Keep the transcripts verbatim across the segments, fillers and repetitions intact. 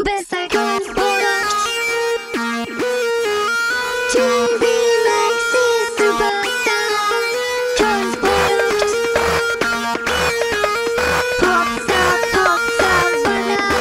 bist ein Kunstprodukt. T V Maxi Superstar. Kunstprodukt. Popstar, Popstar, wunderbar.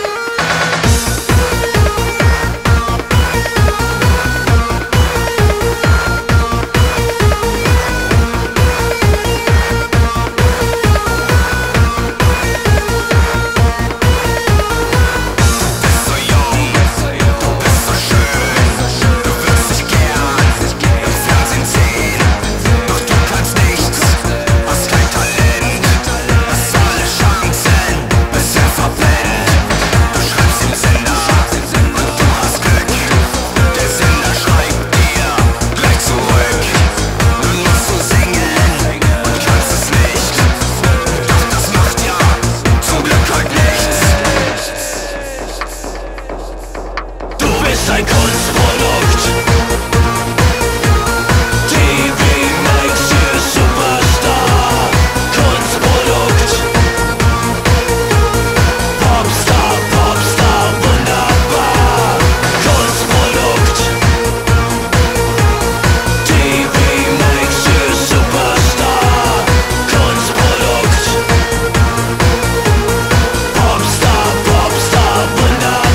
Ein Kunstprodukt. T V Maxi Superstar. Kunstprodukt. Popstar, Popstar, wunderbar. Kunstprodukt. T V Maxi Superstar. Kunstprodukt. Popstar, Popstar, wunderbar.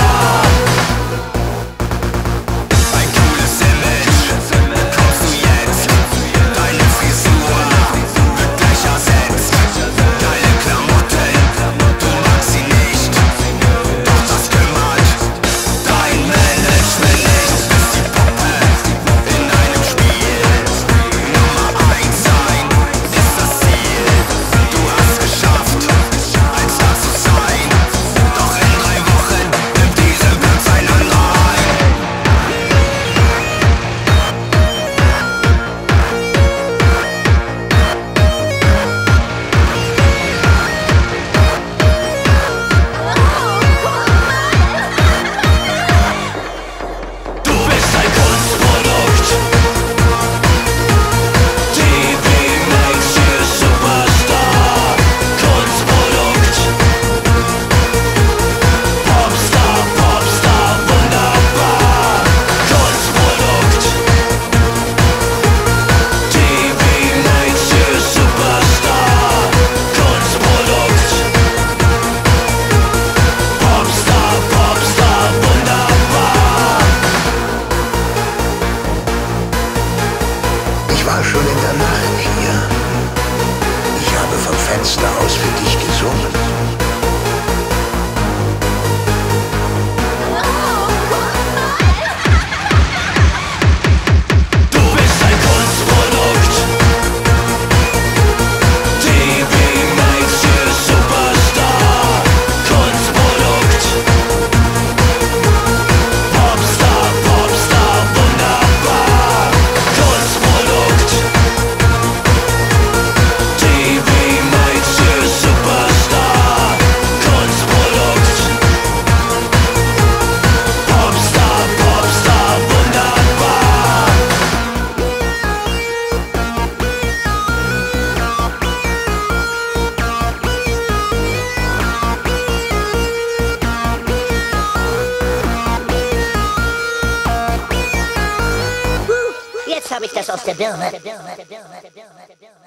Ich war schon in der Nacht hier. Ich habe vom Fenster aus für dich gesungen. Jetzt habe ich das aus der Birne.